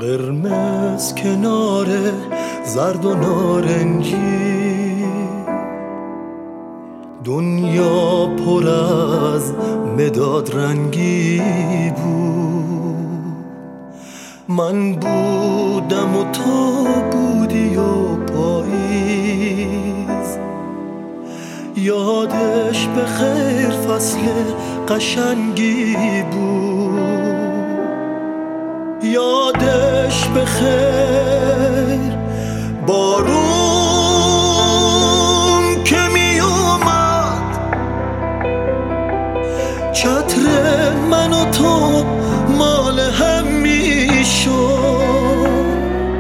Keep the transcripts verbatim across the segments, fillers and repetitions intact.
قرمز کنار زرد و نارنجی، دنیا پر از مداد رنگی بود. من بودم و تو بودی و پاییز، یادش به خیر فصل قشنگی بود. یادش به خیر بارون که می اومد، چتر من و تو مال هم می شد،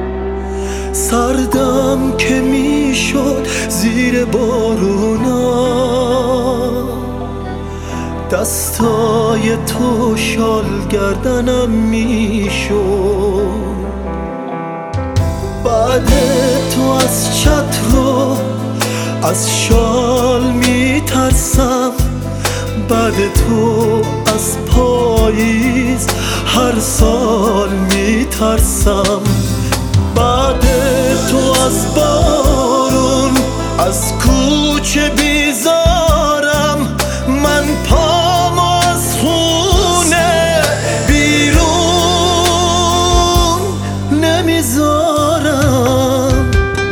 سردم که می شد زیر بارونا، دستای تو شال گردنم می شد. بعد تو از چتر و از شال می ترسم، بعد تو از پاییز هر سال می ترسم. بعد تو از بارون از کوچه بیزارم، من پامو از خونه بیرون نمیذارم.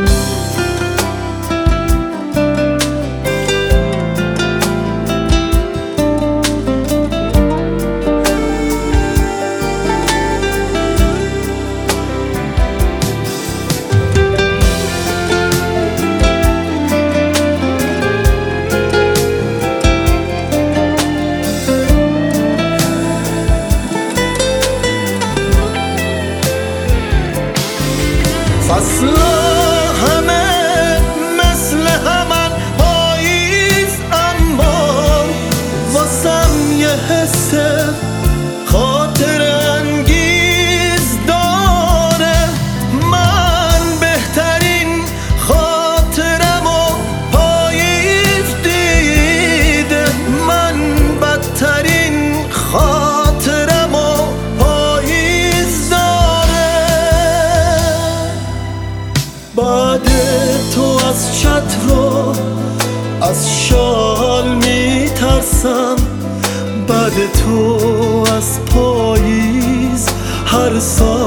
فصلا همه مثل همن پاییز، اما واسم یه حس خاطر انگیز داره. من بهترین خاطرم و پاییز دیده، من بدترین خاطرم و پاییز داره. بعد تو از چتر و از شال می ترسم، بعد تو از پاییز هر سال